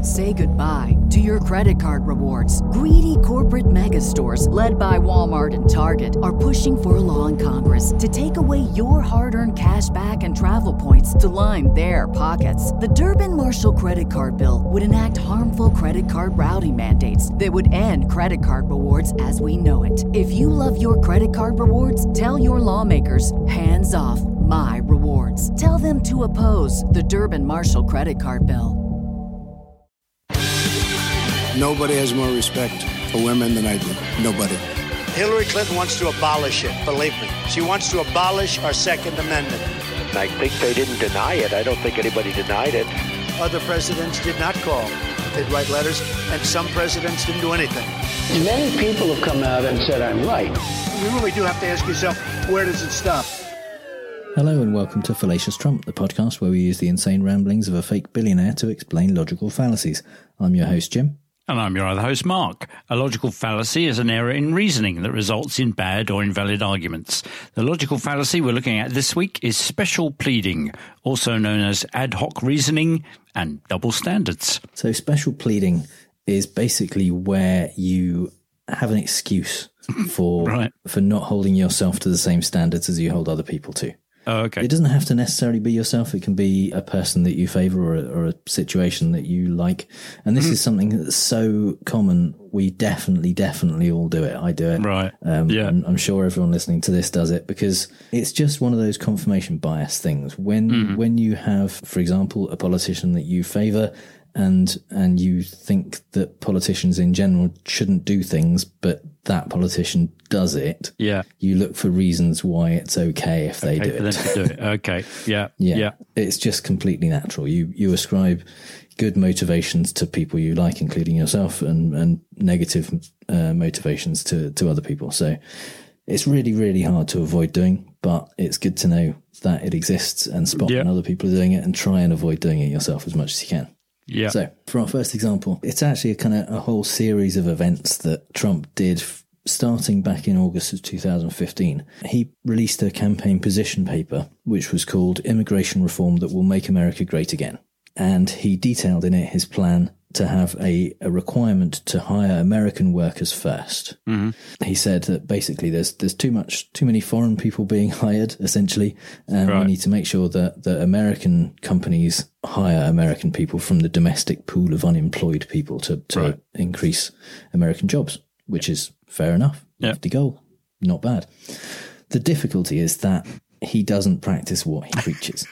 Say goodbye to your credit card rewards. Greedy corporate mega stores, led by Walmart and Target, are pushing for a law in Congress to take away your hard-earned cash back and travel points to line their pockets. The Durbin-Marshall credit card bill would enact harmful credit card routing mandates that would end credit card rewards as we know it. If you love your credit card rewards, tell your lawmakers, hands off my rewards. Tell them to oppose the Durbin-Marshall credit card bill. Nobody has more respect for women than I do. Nobody. Hillary Clinton wants to abolish it, believe me. She wants to abolish our Second Amendment. I think they didn't deny it. I don't think anybody denied it. Other presidents did not call. They'd write letters, and some presidents didn't do anything. Many people have come out and said I'm right. You really do have to ask yourself, where does it stop? Hello and welcome to Fallacious Trump, the podcast where we use the insane ramblings of a fake billionaire to explain logical fallacies. I'm your host, Jim. And I'm your other host, Mark. A logical fallacy is an error in reasoning that results in bad or invalid arguments. The logical fallacy we're looking at this week is special pleading, also known as ad hoc reasoning and double standards. So special pleading is basically where you have an excuse for not holding yourself to the same standards as you hold other people to. Oh, okay. It doesn't have to necessarily be yourself. It can be a person that you favour or a situation that you like. And this is something that's so common. We definitely all do it. I do it. Right. Yeah. I'm sure everyone listening to this does it because it's just one of those confirmation bias things. When you have, for example, a politician that you favour and you think that politicians in general shouldn't do things, but that politician does it. Yeah. You look for reasons why it's okay if they do it. For them to do it. Okay. Yeah. Yeah. It's just completely natural. You ascribe good motivations to people you like, including yourself, and negative motivations to other people. So it's really, really hard to avoid doing, but it's good to know that it exists and spot when other people are doing it and try and avoid doing it yourself as much as you can. Yeah. So for our first example, it's actually a whole series of events that Trump did starting back in August of 2015. He released a campaign position paper, which was called Immigration Reform That Will Make America Great Again. And he detailed in it his plan to have a requirement to hire American workers first. Mm-hmm. He said that basically there's too many foreign people being hired, essentially, and we need to make sure that American companies hire American people from the domestic pool of unemployed people to increase American jobs, which is fair enough. Lofty goal. Not bad. The difficulty is that he doesn't practice what he preaches.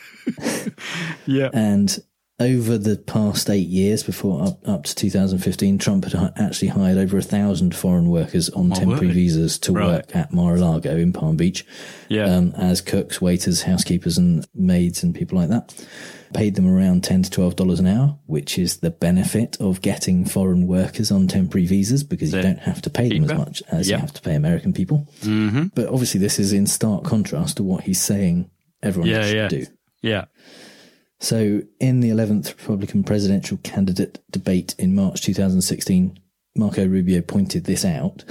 And over the past 8 years, before up to 2015, Trump had actually hired over 1,000 foreign workers on temporary visas to work at Mar-a-Lago in Palm Beach as cooks, waiters, housekeepers and maids and people like that. Paid them around $10 to $12 an hour, which is the benefit of getting foreign workers on temporary visas because you don't have to pay them as much as you have to pay American people. Mm-hmm. But obviously this is in stark contrast to what he's saying everyone should do. Yeah. So in the 11th Republican presidential candidate debate in March 2016, Marco Rubio pointed this out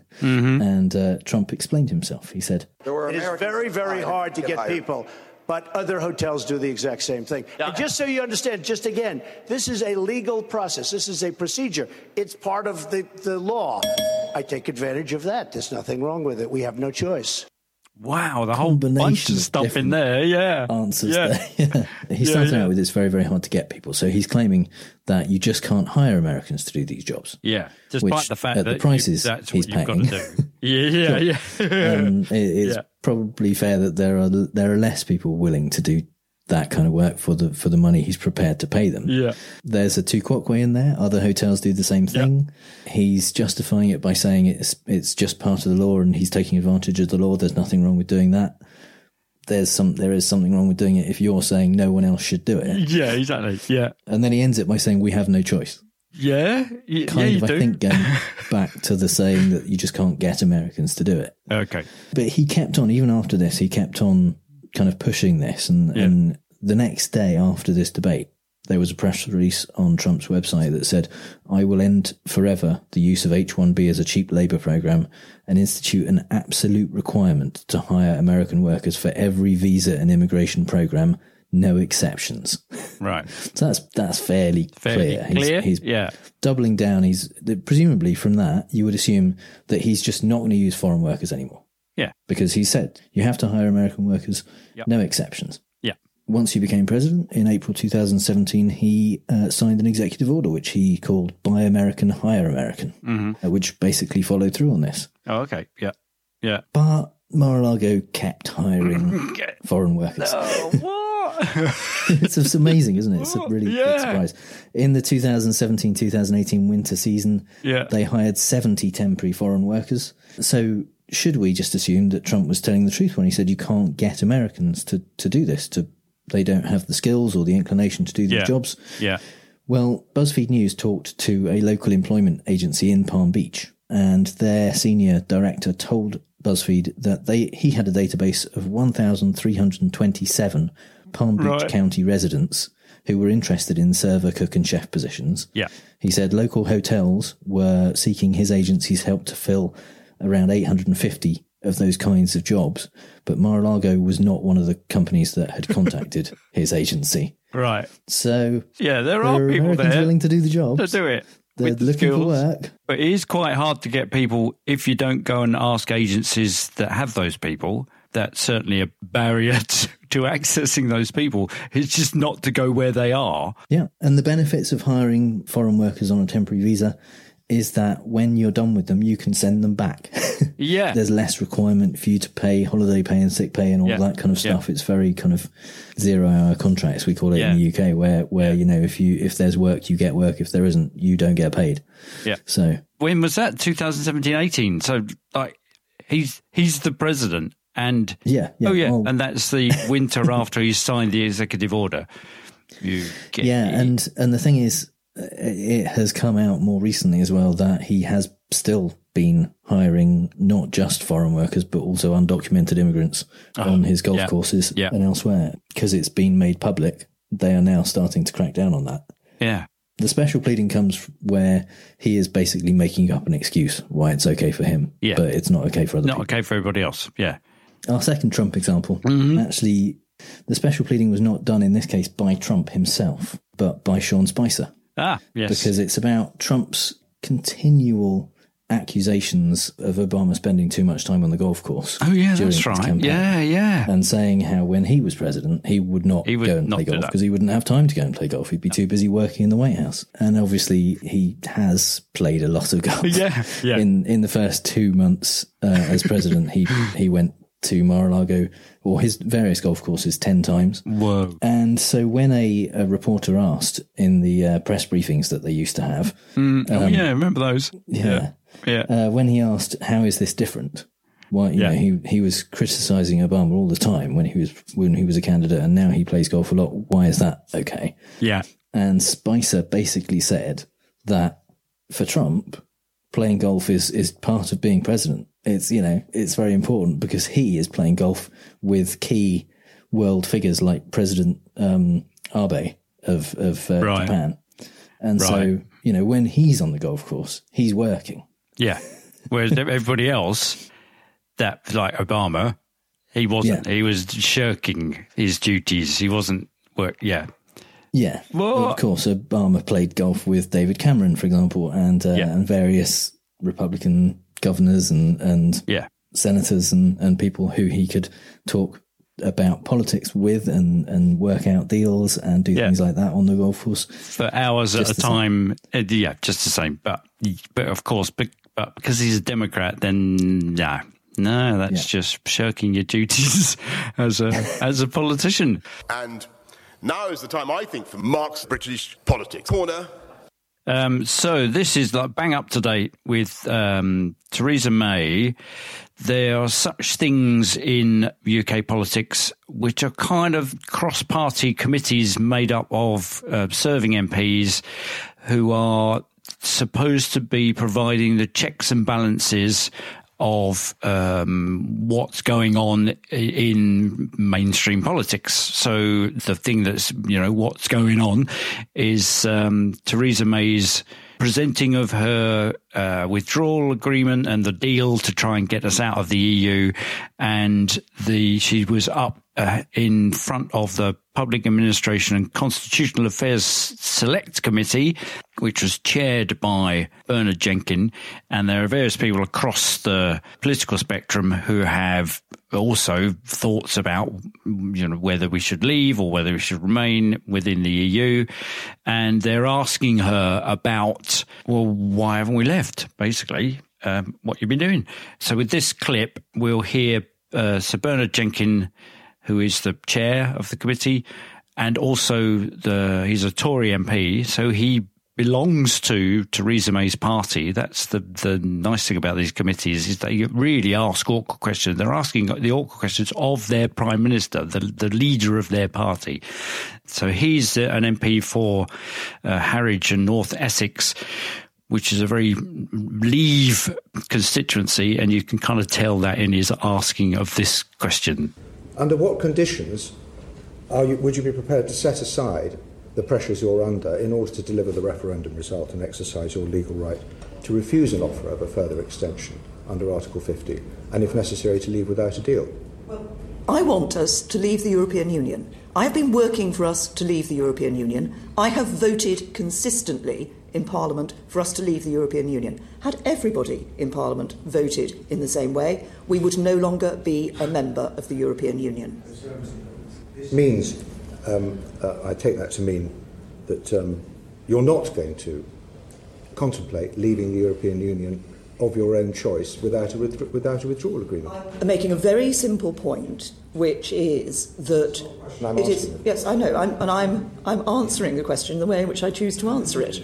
and Trump explained himself. He said, It is very, very hard to get people, but other hotels do the exact same thing. And just so you understand, just again, this is a legal process. This is a procedure. It's part of the law. I take advantage of that. There's nothing wrong with it. We have no choice. Wow, the whole bunch of stuff in there, answers there. He started out with it's very, very hard to get people. So he's claiming that you just can't hire Americans to do these jobs. Yeah, despite the fact that the prices that's he's what paying. You've got to do. It's probably fair that there are less people willing to do that kind of work for the money he's prepared to pay them. Yeah. There's a tu quoque in there. Other hotels do the same thing. Yeah. He's justifying it by saying it's just part of the law and he's taking advantage of the law. There's nothing wrong with doing that. There is something wrong with doing it if you're saying no one else should do it. Yeah, exactly. Yeah. And then he ends it by saying we have no choice. Yeah. I think going back to the saying that you just can't get Americans to do it. Okay. But he kept on, even after this, he kept on kind of pushing this and the next day after this debate there was a press release on Trump's website that said, I will end forever the use of H-1B as a cheap labour programme and institute an absolute requirement to hire American workers for every visa and immigration programme no exceptions. Right. So that's fairly clear. He's doubling down. Presumably from that, you would assume that he's just not going to use foreign workers anymore. Yeah. Because he said you have to hire American workers, no exceptions. Yeah. Once he became president in April 2017, he signed an executive order which he called Buy American, Hire American, which basically folled through on this. Oh, okay. Yeah. Yeah. But Mar-a-Lago kept hiring foreign workers. Oh, what? It's amazing, isn't it? It's a really big surprise. In the 2017-2018 winter season, they hired 70 temporary foreign workers. So should we just assume that Trump was telling the truth when he said you can't get Americans to do this? They don't have the skills or the inclination to do these jobs. Yeah. Well, BuzzFeed News talked to a local employment agency in Palm Beach, and their senior director told BuzzFeed that he had a database of 1,327 Palm Beach County residents who were interested in server, cook and chef positions. Yeah. He said local hotels were seeking his agency's help to fill around 850 of those kinds of jobs, but Mar-a-Lago was not one of the companies that had contacted his agency. Right. So there are people Americans there willing to do the job. To do it. They're looking for work. But it is quite hard to get people if you don't go and ask agencies that have those people. That's certainly a barrier to accessing those people. It's just not to go where they are. Yeah. And the benefits of hiring foreign workers on a temporary visa is that when you're done with them, you can send them back. Yeah. There's less requirement for you to pay holiday pay and sick pay and all that kind of stuff. It's very kind of 0-hour contracts, we call it in the UK, where you know, if there's work, you get work. If there isn't, you don't get paid. Yeah. So when was that? 2017-18. So like he's the president and and that's the winter after he signed the executive order. And the thing is, it has come out more recently as well that he has still been hiring not just foreign workers, but also undocumented immigrants on his golf courses and elsewhere. Because it's been made public, they are now starting to crack down on that. Yeah. The special pleading comes where he is basically making up an excuse why it's okay for him, but it's not okay for other people. Not okay for everybody else, Our second Trump example, actually, the special pleading was not done in this case by Trump himself, but by Sean Spicer. Ah, yes. Because it's about Trump's continual accusations of Obama spending too much time on the golf course. Oh, yeah, that's right. Campaign, yeah. And saying how when he was president, he would not go and play golf because he wouldn't have time to go and play golf. He'd be too busy working in the White House. And obviously he has played a lot of golf. In the first 2 months as president, he went to Mar-a-Lago or his various golf courses 10 times. Whoa. And so when a reporter asked in the press briefings that they used to have... remember those. Yeah. When he asked, how is this different? Well, you know, he was criticising Obama all the time when he was a candidate, and now he plays golf a lot. Why is that okay? Yeah. And Spicer basically said that for Trump, playing golf is part of being president. It's very important because he is playing golf with key world figures like President Abe of Japan. And so, when he's on the golf course, he's working. Yeah. Whereas everybody else, that like Obama, he wasn't. He was shirking his duties. He wasn't work. Yeah. Yeah. Well, of course, Obama played golf with David Cameron, for example, and various Republican governors and senators and people who he could talk about politics with and work out deals and do things like that on the golf course for hours at a time. Just the same. But of course, but because he's a Democrat, then no, that's just shirking your duties as a politician. And now is the time, I think, for Mark's British Politics Corner. So this is like bang up to date with Theresa May. There are such things in UK politics which are kind of cross-party committees made up of serving MPs who are supposed to be providing the checks and balances of what's going on in mainstream politics. So the thing that's, what's going on is Theresa May's presenting of her withdrawal agreement and the deal to try and get us out of the EU. And she was up in front of the Public Administration and Constitutional Affairs Select Committee, which was chaired by Bernard Jenkin. And there are various people across the political spectrum who have also thoughts about, whether we should leave or whether we should remain within the EU. And they're asking her about, well, why haven't we left, basically, what you've been doing. So with this clip, we'll hear Sir Bernard Jenkin, who is the chair of the committee, and also he's a Tory MP, so he belongs to Theresa May's party. That's the nice thing about these committees, is they really ask awkward questions. They're asking the awkward questions of their Prime Minister, the leader of their party. So he's an MP for Harwich and North Essex, which is a very Leave constituency, and you can kind of tell that in his asking of this question. Under what conditions would you be prepared to set aside the pressures you're under in order to deliver the referendum result and exercise your legal right to refuse an offer of a further extension under Article 50, and if necessary to leave without a deal? Well, I want us to leave the European Union. I have been working for us to leave the European Union. I have voted consistently in Parliament for us to leave the European Union. Had everybody in Parliament voted in the same way, we would no longer be a member of the European Union. This means, I take that to mean that you're not going to contemplate leaving the European Union of your own choice without a withdrawal agreement. I'm making a very simple point, which is that it is. Yes, I know, I'm answering the question in the way in which I choose to answer it.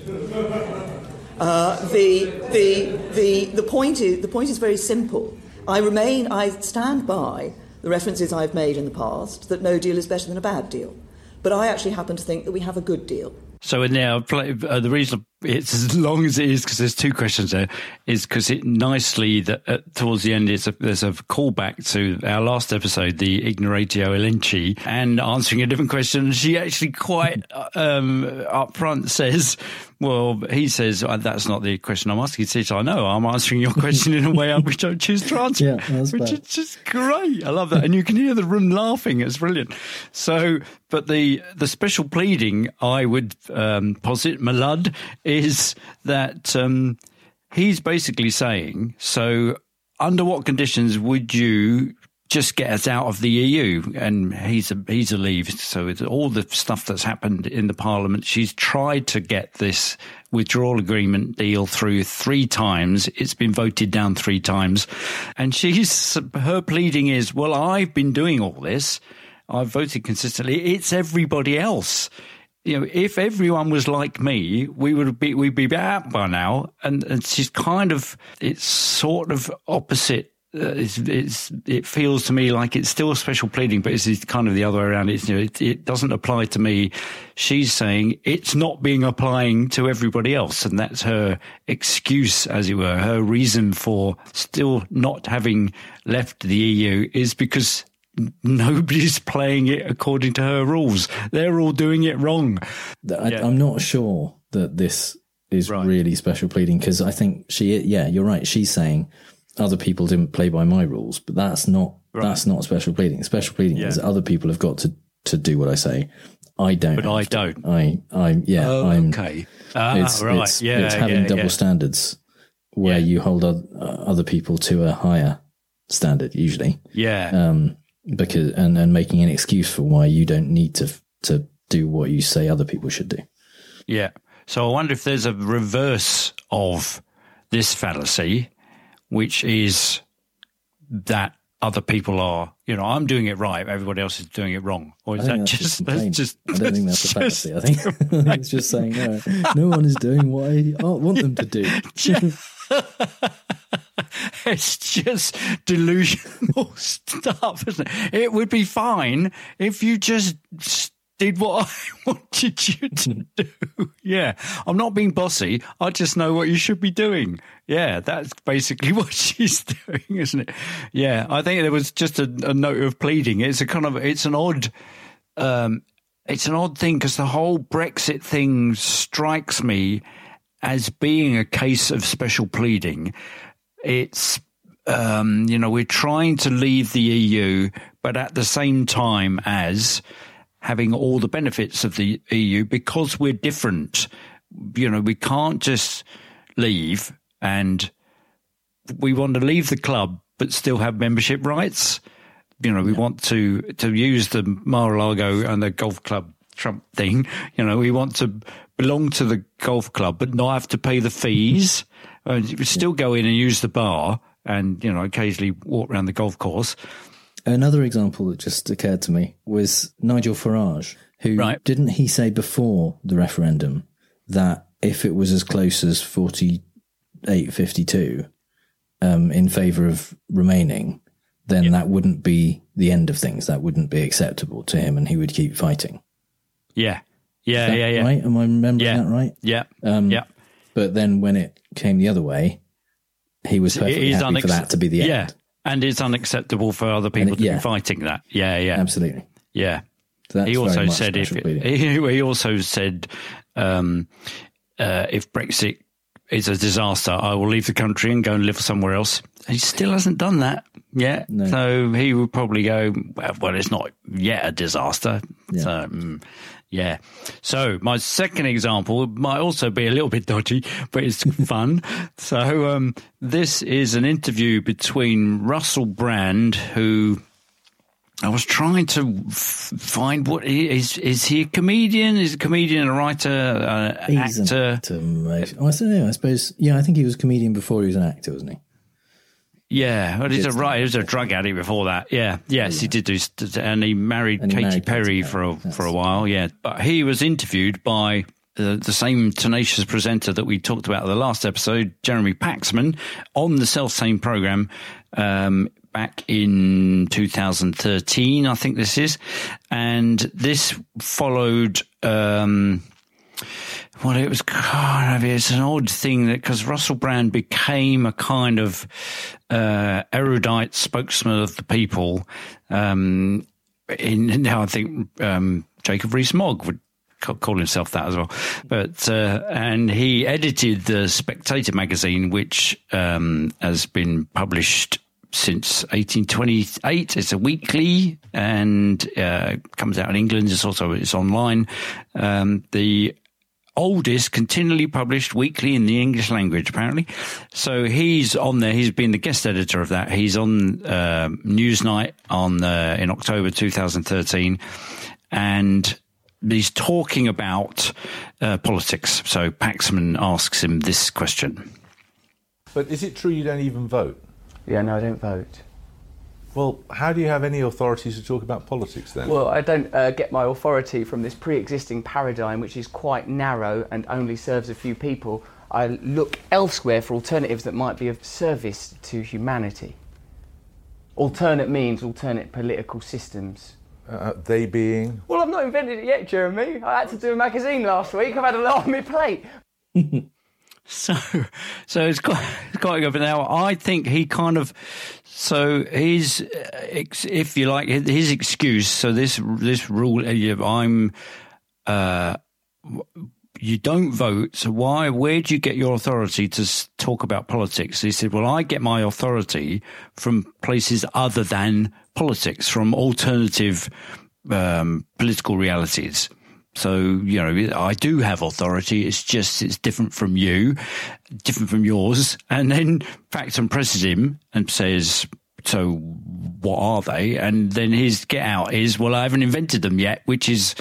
The point is very simple. I stand by the references I've made in the past that no deal is better than a bad deal, but I actually happen to think that we have a good deal. So now the reason it's as long as it is, because there's two questions there, is because it nicely that towards the end there's a callback to our last episode, the Ignoratio Elenchi, and answering a different question. She actually quite up front says, well, he says, that's not the question I'm asking. He says, I know, I'm answering your question in a way which I choose to answer, which is just great. I love that. And you can hear the room laughing. It's brilliant. So, but the special pleading, I would posit, Malud, is that he's basically saying, so under what conditions would you just get us out of the EU? And he's a leave. So it's all the stuff that's happened in the Parliament, she's tried to get this withdrawal agreement deal through 3 times. It's been voted down 3 times. And her pleading is, well, I've been doing all this. I've voted consistently. It's everybody else. If everyone was like me, we'd be out by now. And she's it's sort of opposite. It feels to me like it's still special pleading, but it's kind of the other way around. It doesn't apply to me. She's saying it's not applying to everybody else, and that's her excuse, as it were. Her reason for still not having left the EU is because nobody's playing it according to her rules. They're all doing it wrong. I'm not sure that this is really special pleading, because I think you're right. She's saying other people didn't play by my rules, but that's not special pleading. Special pleading is other people have got to do what I say. I don't. But I don't. I'm okay. It's having double standards where you hold other people to a higher standard usually. Yeah. Because and making an excuse for why you don't need to do what you say other people should do. Yeah. So I wonder if there's a reverse of this fallacy, which is that other people are, I'm doing it right, everybody else is doing it wrong. Or is that just I don't think that's a fallacy. I think it's just saying no one is doing what I want them to do. It's just delusional stuff, isn't it? It would be fine if you just did what I wanted you to do. Yeah, I'm not being bossy. I just know what you should be doing. Yeah, that's basically what she's doing, isn't it? Yeah, I think there was just a note of pleading. It's an odd thing, because the whole Brexit thing strikes me as being a case of special pleading. It's, we're trying to leave the EU, but at the same time as, having all the benefits of the EU because we're different. We can't just leave, and we want to leave the club but still have membership rights. We want to use the Mar-a-Lago and the golf club Trump thing. We want to belong to the golf club but not have to pay the fees. We still go in and use the bar and, occasionally walk around the golf course. Another example that just occurred to me was Nigel Farage, who didn't he say before the referendum that if it was as close as 48-52 in favour of remaining, then that wouldn't be the end of things. That wouldn't be acceptable to him and he would keep fighting. Yeah. Right? Am I remembering that right? Yeah. But then when it came the other way, he was perfectly happy for that to be the end. Yeah. And it's unacceptable for other people to be fighting that. Yeah. Absolutely. Yeah. So he also said if Brexit is a disaster, I will leave the country and go and live somewhere else. He still hasn't done that yet. No. So he would probably go, well, it's not yet a disaster. Yeah. So, yeah. So my second example might also be a little bit dodgy, but it's fun. So this is an interview between Russell Brand, who I was trying to find what is he a comedian? Is he a comedian, a writer, He's actor? I don't know. I suppose. Yeah, I think he was a comedian before he was an actor, wasn't he? Yeah, well, he's a writer. He was a drug addict before that. Yeah, yes, he did do, and he married Katy Perry for a while. Yeah, but he was interviewed by the same tenacious presenter that we talked about in the last episode, Jeremy Paxman, on the self-same program back in 2013, I think this is, and this followed. Well, it was it's an odd thing that because Russell Brand became a kind of erudite spokesman of the people. Now I think Jacob Rees-Mogg would call himself that as well. But and he edited the Spectator magazine, which has been published since 1828. It's a weekly and comes out in England. It's online. The oldest continually published weekly in the English language, apparently. So he's on there. He's been the guest editor of that. He's on Newsnight in October 2013, and he's talking about politics. So Paxman asks him this question. But is it true you don't even vote? Yeah, no, I don't vote. Well, how do you have any authority to talk about politics then? Well, I don't get my authority from this pre-existing paradigm, which is quite narrow and only serves a few people. I look elsewhere for alternatives that might be of service to humanity. Alternate means alternate political systems. They being? Well, I've not invented it yet, Jeremy. I had to do a magazine last week. I've had a lot on my plate. So it's quite good. But now I think he kind of, so his, if you like, his excuse. So this rule, you don't vote. So where do you get your authority to talk about politics? He said, well, I get my authority from places other than politics, from alternative political realities. So, I do have authority. It's just, it's different from you, different from yours. And then Paxman presses him and says, so what are they? And then his get out is, well, I haven't invented them yet, which is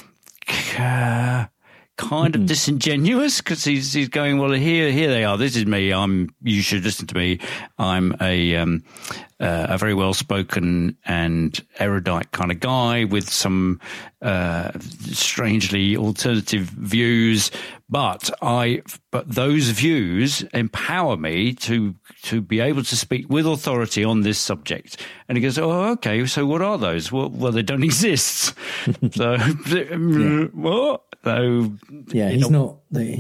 kind of disingenuous, because he's going, well, here they are. This is me. You should listen to me. I'm a very well-spoken and erudite kind of guy with some strangely alternative views, but those views empower me to be able to speak with authority on this subject. And he goes, oh, okay, so what are those? Well, they don't exist. So what? So he's not.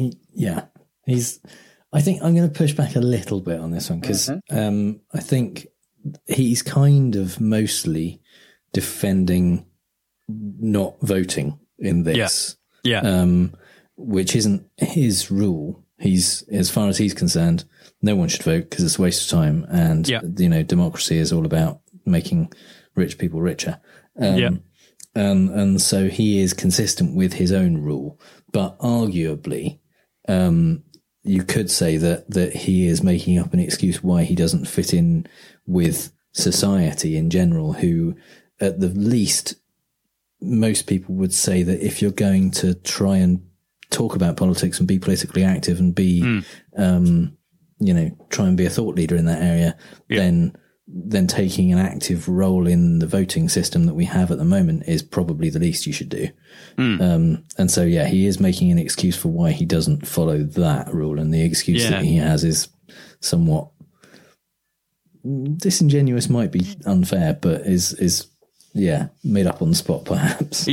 I think I'm going to push back a little bit on this one, because I think he's kind of mostly defending not voting in this, which isn't his rule. As far as he's concerned, no one should vote because it's a waste of time, and democracy is all about making rich people richer. And so he is consistent with his own rule. But arguably, you could say that he is making up an excuse why he doesn't fit in with society in general, who at the least, most people would say that if you're going to try and talk about politics and be politically active and be, try and be a thought leader in that area, then taking an active role in the voting system that we have at the moment is probably the least you should do. And so, he is making an excuse for why he doesn't follow that rule. And the excuse that he has is somewhat disingenuous, might be unfair, but is made up on the spot, perhaps.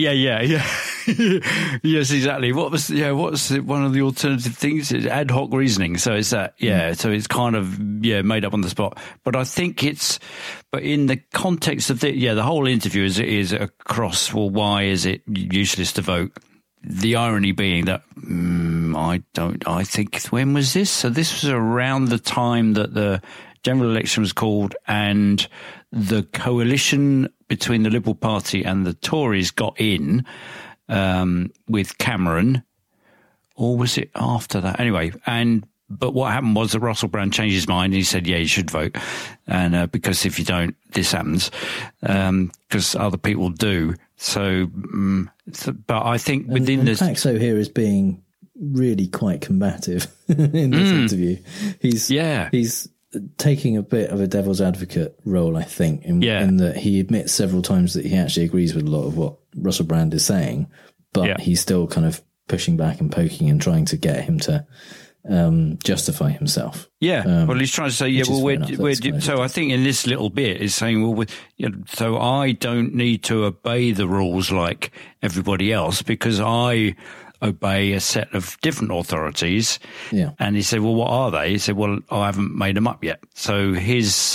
Yes, exactly. What's one of the alternative things? It's ad hoc reasoning. So it's that, so it's kind of, made up on the spot. But I think but in the context of the whole interview is across, well, why is it useless to vote? The irony being that, I think, when was this? So this was around the time that the general election was called and the coalition between the Liberal Party and the Tories got in with Cameron, or was it after that? Anyway, but what happened was that Russell Brand changed his mind and he said, you should vote. And because if you don't, this happens, because other people do. So, but I think within this... Paxo here is being really quite combative in this interview. He's taking a bit of a devil's advocate role, I think, in that he admits several times that he actually agrees with a lot of what Russell Brand is saying, but he's still kind of pushing back and poking and trying to get him to justify himself. Well, he's trying to say, so I think in this little bit is saying, well, so I don't need to obey the rules like everybody else because I obey a set of different authorities. And he said, well, what are they? He said, well, I haven't made them up yet. So his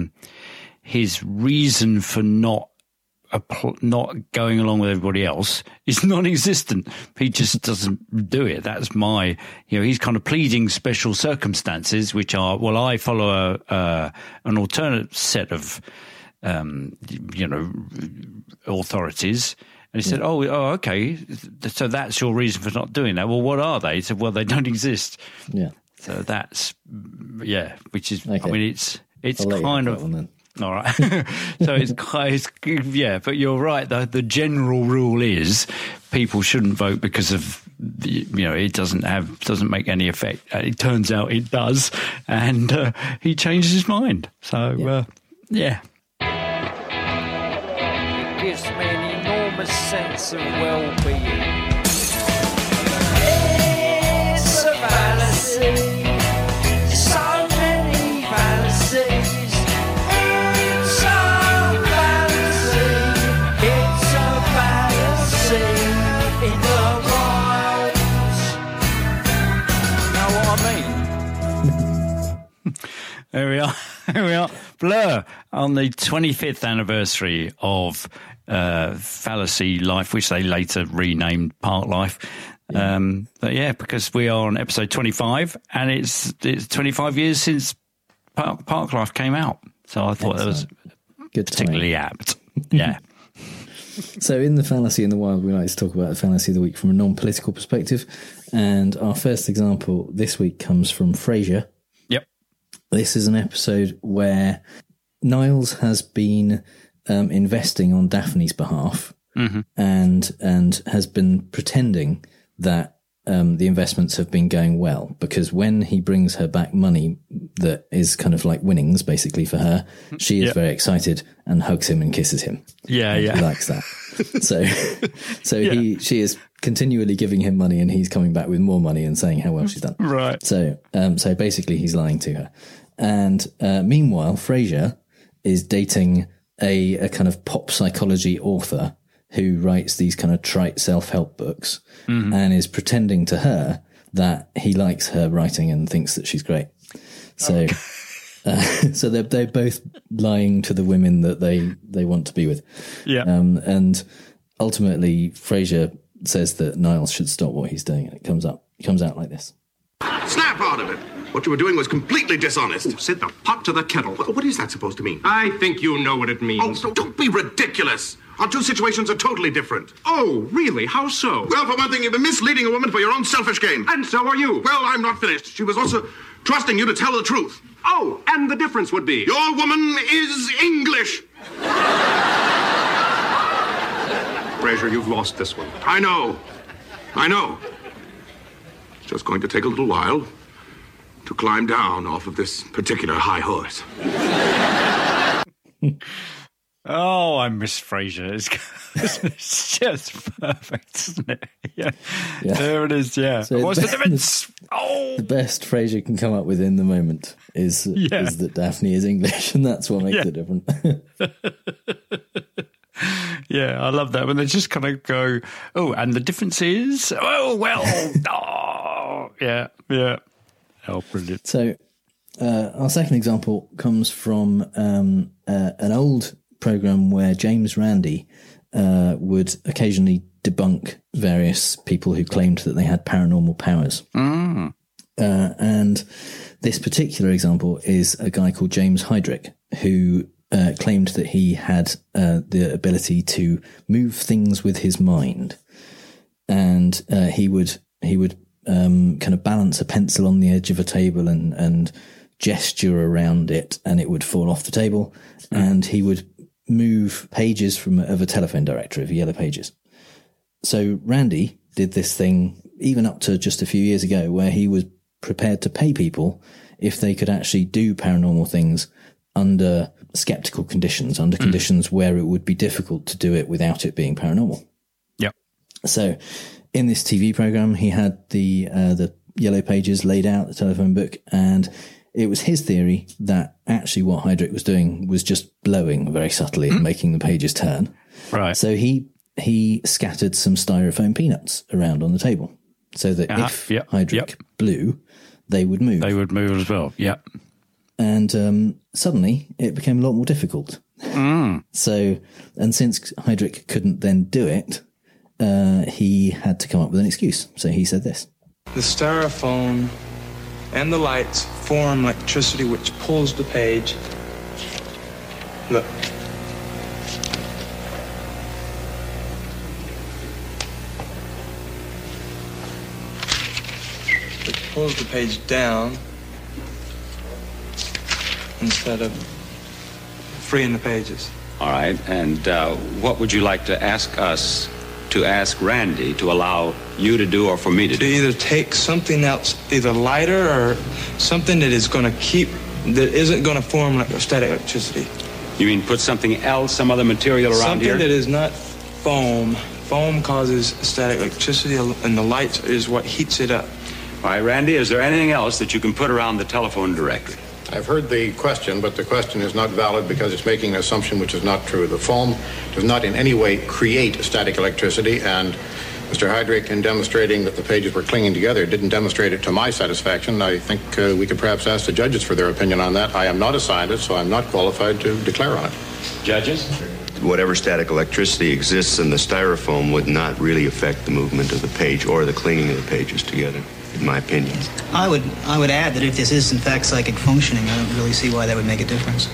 reason for not going along with everybody else is non-existent. He just doesn't do it. That's he's kind of pleading special circumstances, which are, well, I follow an alternate set of, authorities. And he said, okay, so that's your reason for not doing that. Well, what are they? He said, well, they don't exist. So that's, which is, okay. I mean, it's kind of... All right. So it's but you're right. The general rule is people shouldn't vote because of, it doesn't make any effect. It turns out it does. And he changes his mind. So, It gives me an enormous sense of well-being. It's a fallacy. So many fallacies. It's a fallacy. It's a fallacy in the rhymes. Know what I mean? There we are. Here we are. Blur on the 25th anniversary of Fallacy Life, which they later renamed Park Life. But because we are on episode 25 and it's 25 years since Park Life came out. So I thought that was good, particularly apt. So in the Fallacy in the Wild, we like to talk about the Fallacy of the Week from a non-political perspective. And our first example this week comes from Frasier. This is an episode where Niles has been investing on Daphne's behalf and has been pretending that the investments have been going well, because when he brings her back money that is kind of like winnings basically for her, she is very excited and hugs him and kisses him. He likes that. She is continually giving him money and he's coming back with more money and saying how well she's done. Right. So basically he's lying to her. And meanwhile, Frasier is dating a kind of pop psychology author who writes these kind of trite self-help books and is pretending to her that he likes her writing and thinks that she's great. So, so they're both lying to the women that they want to be with. And ultimately, Frasier says that Niles should stop what he's doing, and it comes out like this. Snap out of it. What you were doing was completely dishonest. Set the pot to the kettle. What is that supposed to mean? I think you know what it means. Oh, so don't be ridiculous. Our two situations are totally different. Oh, really? How so? Well, for one thing, you've been misleading a woman for your own selfish gain. And so are you. Well, I'm not finished. She was also trusting you to tell the truth. Oh, and the difference would be? Your woman is English. Fraser, you've lost this one. I know. It's just going to take a little while to climb down off of this particular high horse. Oh, I miss Fraser. It's just perfect, isn't it? Yeah. There it is, yeah. So what's the difference? The best Fraser can come up with in the moment is that Daphne is English, and that's what makes it different. Yeah, I love that when they just kind of go, oh, and the difference is, oh, well, oh, yeah. Oh, brilliant. So our second example comes from an old program where James Randi would occasionally debunk various people who claimed that they had paranormal powers. And this particular example is a guy called James Heydrich, who claimed that he had the ability to move things with his mind. And he would kind of balance a pencil on the edge of a table and gesture around it, and it would fall off the table. And he would move pages of a telephone directory of Yellow Pages. So Randi did this thing even up to just a few years ago, where he was prepared to pay people if they could actually do paranormal things under skeptical conditions, under conditions where it would be difficult to do it without it being paranormal. Yep. So in this TV program, he had the Yellow Pages laid out, the telephone book, and it was his theory that actually what Heydrich was doing was just blowing very subtly and making the pages turn. Right. So he scattered some styrofoam peanuts around on the table so that if Heydrich blew, they would move. They would move as well. Yep. And suddenly it became a lot more difficult. So, and since Heydrich couldn't then do it, he had to come up with an excuse. So he said this. The styrofoam and the lights form electricity which pulls the page. Look. It pulls the page down instead of freeing the pages. All right, and what would you like to ask us to ask Randi to allow you to do or for me to do? To either take something else, either lighter or something that is going to that isn't going to form like static electricity. You mean put something else, some other material around here? Something that is not foam. Foam causes static electricity, and the light is what heats it up. All right, Randi, is there anything else that you can put around the telephone directory? I've heard the question, but the question is not valid because it's making an assumption which is not true. The foam does not in any way create static electricity, and Mr. Heydrich, in demonstrating that the pages were clinging together, didn't demonstrate it to my satisfaction. I think we could perhaps ask the judges for their opinion on that. I am not a scientist, so I'm not qualified to declare on it. Judges? Whatever static electricity exists in the styrofoam would not really affect the movement of the page or the clinging of the pages together, in my opinion. I would add that if this is in fact psychic functioning, I don't really see why that would make a difference.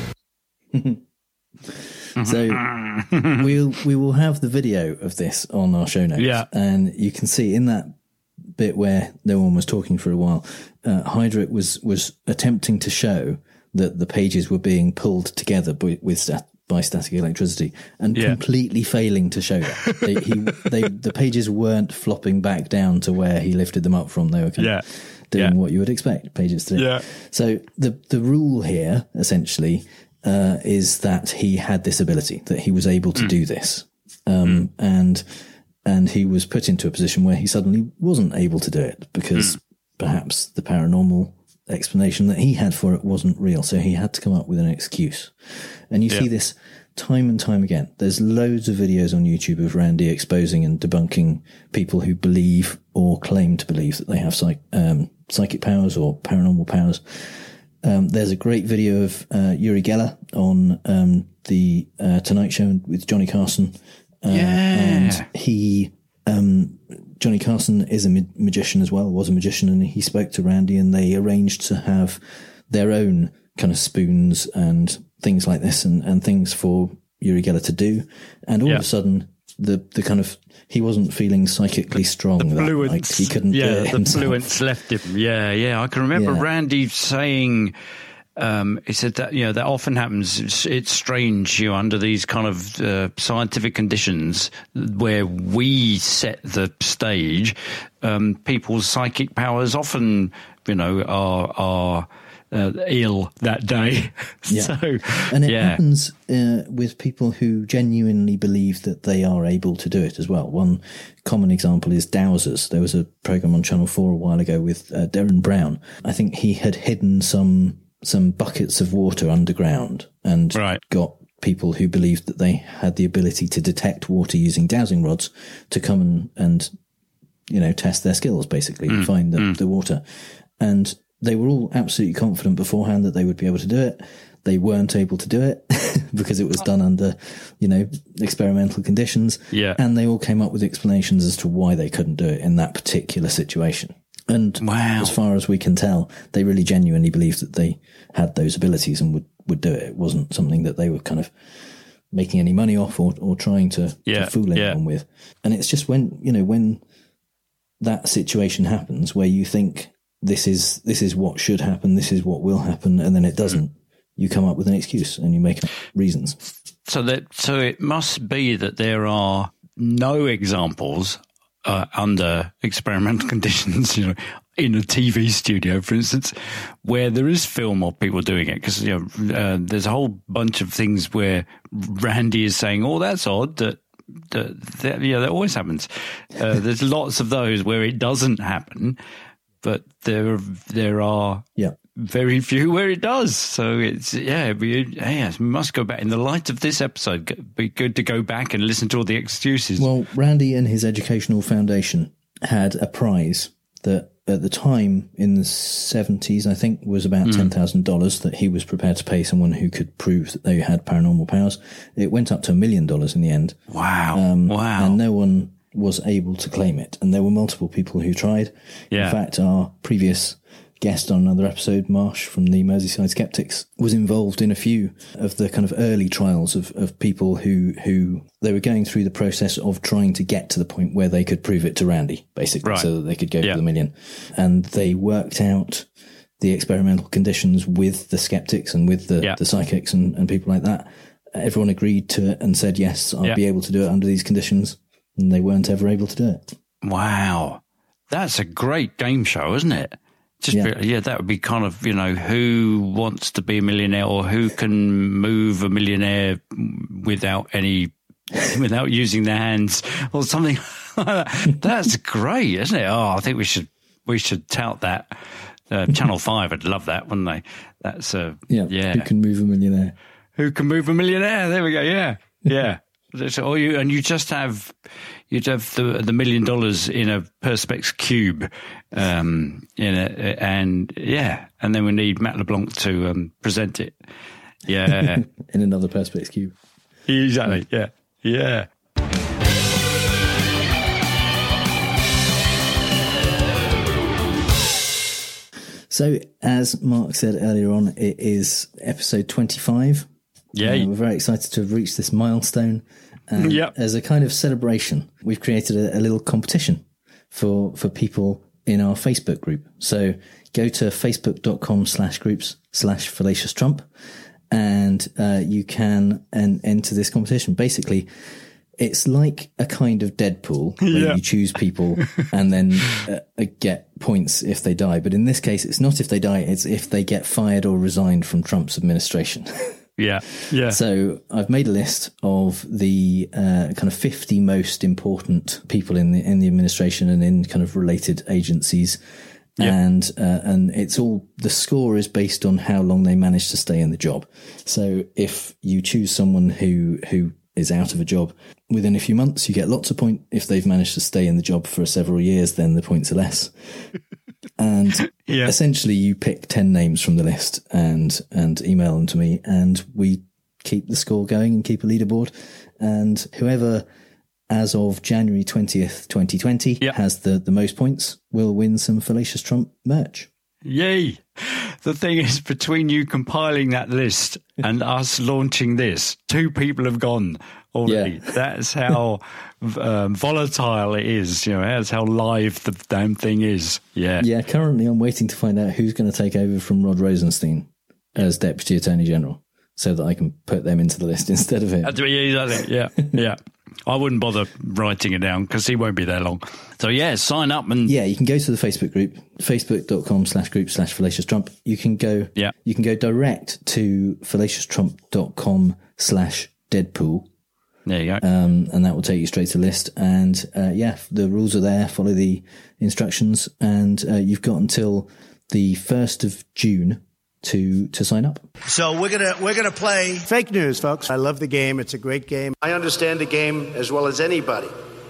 So we will have the video of this on our show notes, and you can see in that bit where no one was talking for a while, Heydrich was attempting to show that the pages were being pulled together by static electricity, and completely failing to show that. The pages weren't flopping back down to where he lifted them up from. They were kind of doing what you would expect pages to do. So the rule here essentially is that he had this ability, that he was able to do this, and he was put into a position where he suddenly wasn't able to do it because perhaps the paranormal explanation that he had for it wasn't real. So he had to come up with an excuse. And you see this time and time again. There's loads of videos on YouTube of Randi exposing and debunking people who believe or claim to believe that they have psychic powers or paranormal powers. There's a great video of Uri Geller on the Tonight Show with Johnny Carson. And he Johnny Carson is a magician as well, was a magician, and he spoke to Randy, and they arranged to have their own kind of spoons and things like this and things for Uri Geller to do. And all of a sudden, the kind of, he wasn't feeling psychically strong. The fluence, like he couldn't do it himself. The fluence left him. Yeah. I can remember Randy saying, he said that, that often happens. It's strange, under these kind of scientific conditions where we set the stage, people's psychic powers often, are ill that day. Yeah. And it happens with people who genuinely believe that they are able to do it as well. One common example is dowsers. There was a program on Channel 4 a while ago with Derren Brown. I think he had hidden some buckets of water underground and got people who believed that they had the ability to detect water using dowsing rods to come and test their skills, basically, and find the water. And they were all absolutely confident beforehand that they would be able to do it. They weren't able to do it because it was done under, experimental conditions. Yeah. And they all came up with explanations as to why they couldn't do it in that particular situation. And as far as we can tell, they really genuinely believed that they had those abilities and would do it. It wasn't something that they were kind of making any money off or trying to fool anyone with. And it's just when that situation happens where you think this is what should happen, this is what will happen, and then it doesn't, you come up with an excuse and you make up reasons. So it must be that there are no examples under experimental conditions, in a TV studio, for instance, where there is film of people doing it. Because, there's a whole bunch of things where Randy is saying, oh, that's odd, that always happens. There's lots of those where it doesn't happen, but there are very few where it does. So it's, we must go back. In the light of this episode, it'd be good to go back and listen to all the excuses. Well, Randy and his educational foundation had a prize that at the time in the 70s, I think, was about $10,000 that he was prepared to pay someone who could prove that they had paranormal powers. It went up to $1 million in the end. Wow. Wow. And no one was able to claim it. And there were multiple people who tried. Yeah. In fact, our previous guest on another episode, Marsh from the Merseyside Skeptics, was involved in a few of the kind of early trials of people who they were going through the process of trying to get to the point where they could prove it to Randy, basically, so that they could go for the $1 million. And they worked out the experimental conditions with the skeptics and with the psychics and people like that. Everyone agreed to it and said, yes, I'll be able to do it under these conditions. And they weren't ever able to do it. Wow. That's a great game show, isn't it? That would be kind of, who wants to be a millionaire or who can move a millionaire without using their hands or something like that. That's great, isn't it? Oh, I think we should tout that. Channel 5 would love that, wouldn't they? That's who can move a millionaire? Who can move a millionaire? There we go. Yeah. So, you'd have the $1 million in a Perspex cube, and then we need Matt LeBlanc to present it. Yeah, in another Perspex cube. Exactly. Yeah. So, as Mark said earlier on, it is episode 25. Yeah, we're very excited to have reached this milestone. As a kind of celebration, we've created a little competition for people in our Facebook group. So go to facebook.com/groups/FallaciousTrump and you can enter this competition. Basically, it's like a kind of Deadpool where you choose people and then get points if they die. But in this case, it's not if they die, it's if they get fired or resigned from Trump's administration. Yeah. So I've made a list of the kind of 50 most important people in the administration and in kind of related agencies. Yeah. And it's all, the score is based on how long they manage to stay in the job. So if you choose someone who is out of a job within a few months, you get lots of points. If they've managed to stay in the job for several years, then the points are less. And essentially you pick 10 names from the list and email them to me, and we keep the score going and keep a leaderboard. And whoever as of January 20th, 2020, has the most points will win some Fallacious Trump merch. Yay! The thing is, between you compiling that list and us launching this, 2 people have gone already. Yeah. That's how volatile it is. You know, that's how live the damn thing is. Yeah. Yeah. Currently, I'm waiting to find out who's going to take over from Rod Rosenstein as Deputy Attorney General, so that I can put them into the list instead of him. Yeah. I wouldn't bother writing it down because he won't be there long. So, yeah, sign up. And yeah, you can go to the Facebook group, facebook.com/group/Fallacious Trump. You can go direct to fallacioustrump.com/Deadpool. There you go. And that will take you straight to the list. And, the rules are there. Follow the instructions. And you've got until the 1st of June to sign up. So we're gonna play fake news, folks. I love the game. It's a great game. I understand the game as well as anybody.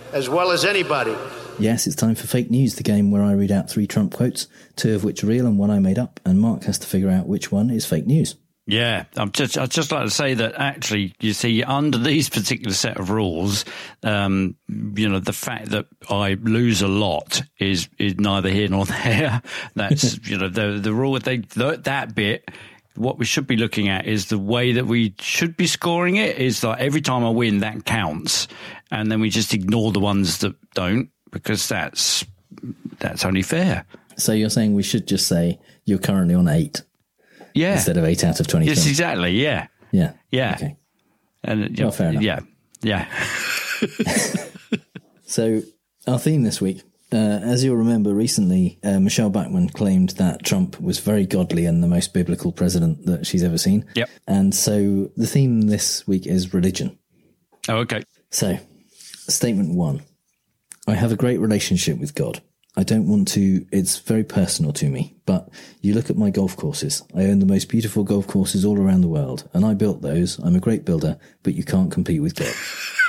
Yes, it's time for Fake News, the game where I read out 3 Trump quotes, 2 of which are real and 1 I made up, and Mark has to figure out which one is fake news. Yeah, I'd just like to say that actually, you see, under these particular set of rules, the fact that I lose a lot is neither here nor there. That's, the rule, that bit, what we should be looking at is the way that we should be scoring it is like every time I win, that counts. And then we just ignore the ones that don't, because that's only fair. So you're saying we should just say you're currently on 8? Yeah. Instead of 8 out of 20. Yes, exactly. Yeah. Yeah. Yeah. Okay. And fair enough. Yeah. Yeah. So our theme this week, as you'll remember recently, Michelle Bachmann claimed that Trump was very godly and the most biblical president that she's ever seen. Yep. And so the theme this week is religion. Oh, okay. So statement 1, I have a great relationship with God. I don't want to, it's very personal to me, but you look at my golf courses. I own the most beautiful golf courses all around the world, and I built those. I'm a great builder, but you can't compete with God.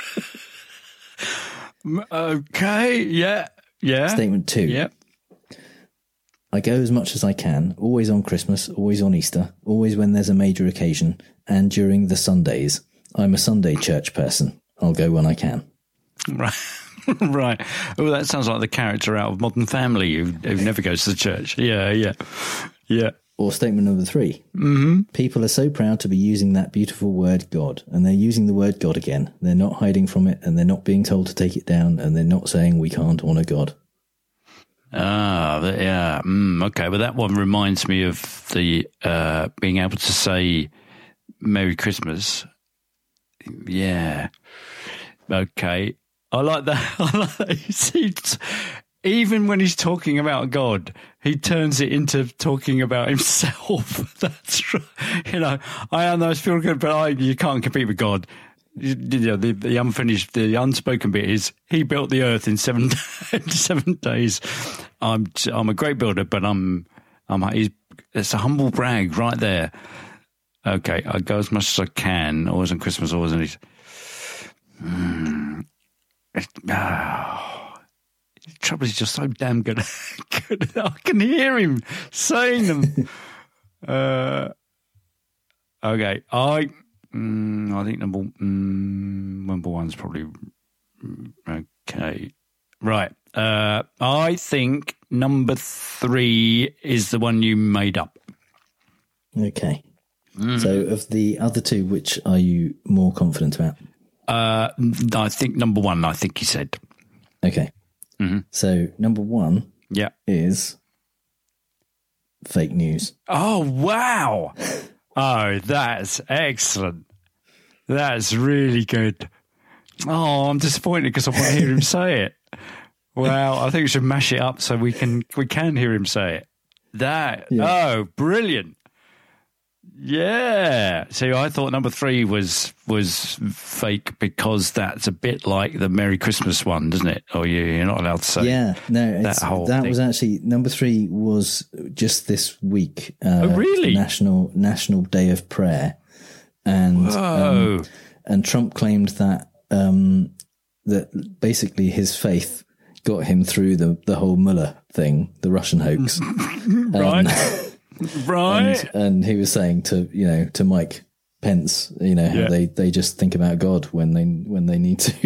Okay, yeah. Statement 2. Yeah. I go as much as I can, always on Christmas, always on Easter, always when there's a major occasion, and during the Sundays. I'm a Sunday church person. I'll go when I can. Right. Right. Oh, that sounds like the character out of Modern Family who never goes to the church. Yeah. Or statement number 3. Mm-hmm. People are so proud to be using that beautiful word God, and they're using the word God again. They're not hiding from it, and they're not being told to take it down, and they're not saying we can't honour God. Yeah. Okay, well, that one reminds me of the being able to say Merry Christmas. Yeah. Okay. I like that. You see, even when he's talking about God, he turns it into talking about himself. That's right. I am those people good, but you can't compete with God. The unfinished, the unspoken bit is he built the earth in 7 days. I'm a great builder, but it's a humble brag right there. Okay, I go as much as I can, always on Christmas, always on Easter. The trouble is just so damn good. I can hear him saying them. Okay, I think number one's probably okay. Right. I think number 3 is the one you made up. Okay. So of the other 2, which are you more confident about? I think number 1, I think he said. Okay. Mm-hmm. So number 1 is fake news. Oh, wow. Oh, that's excellent. That's really good. Oh, I'm disappointed because I want to hear him say it. Well, I think we should mash it up so we can hear him say it. Oh, brilliant. Yeah. See, I thought number 3 was fake because that's a bit like the Merry Christmas one, doesn't it? Or you're not allowed to say. Yeah, no, that was actually number 3 was just this week. Oh, really? National Day of Prayer, and Trump claimed that that basically his faith got him through the whole Mueller thing, the Russian hoax, right? Right. And he was saying to Mike Pence, how they just think about God when they need to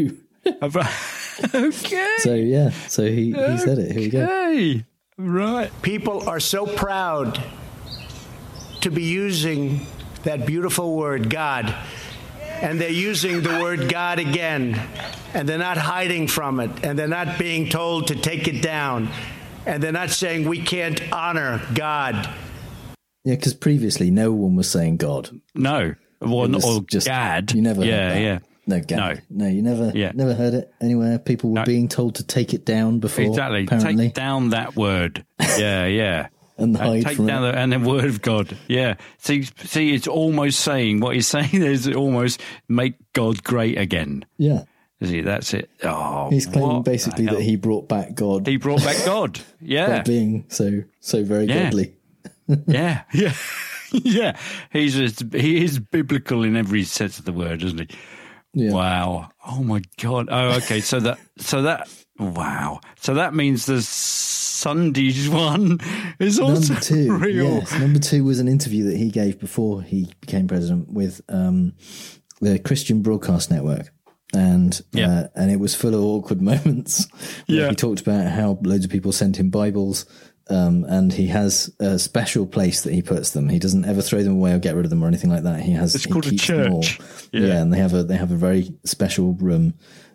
Okay. So he said it. Here we go. Okay. Right. People are so proud to be using that beautiful word, God. And they're using the word God again. And they're not hiding from it. And they're not being told to take it down. And they're not saying we can't honor God. Yeah, because previously no one was saying God. No. Or just Gad. You never heard that. Yeah. No, Gad. No, you never heard it anywhere. People were being told to take it down before. Exactly. Apparently. Take down that word. Yeah. And hide take from down it. and the word of God. Yeah. See, it's almost saying, what he's saying is almost make God great again. Yeah. See, that's it. Oh, he's claiming basically that he brought back God. He brought back God. Yeah. By being so very godly. Yeah. Yeah. He is biblical in every sense of the word, isn't he? Yeah. Wow. Oh my God. Oh, okay. So that wow. So that means the Sundays one is also number 2. real. Yes, number 2 was an interview that he gave before he became president with the Christian Broadcast Network. And it was full of awkward moments. He talked about how loads of people sent him Bibles. And he has a special place that he puts them. He doesn't ever throw them away or get rid of them or anything like that. It's called a church. Yeah, and they have a very special room.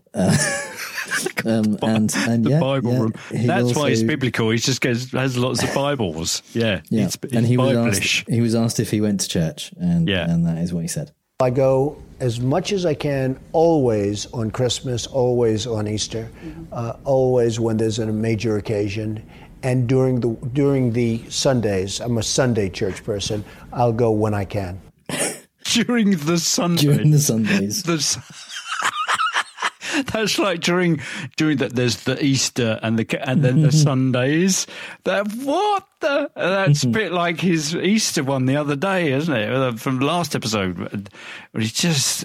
The Bible room. That's why it's biblical. He just has lots of Bibles. Yeah. And he was asked if he went to church, and that is what he said. I go as much as I can, always on Christmas, always on Easter, always when there's a major occasion. And during the Sundays, I'm a Sunday church person, I'll go when I can. During the Sundays. During the Sundays. That's like during that there's the Easter and then the Sundays. That's a bit like his Easter one the other day, isn't it? From last episode. It's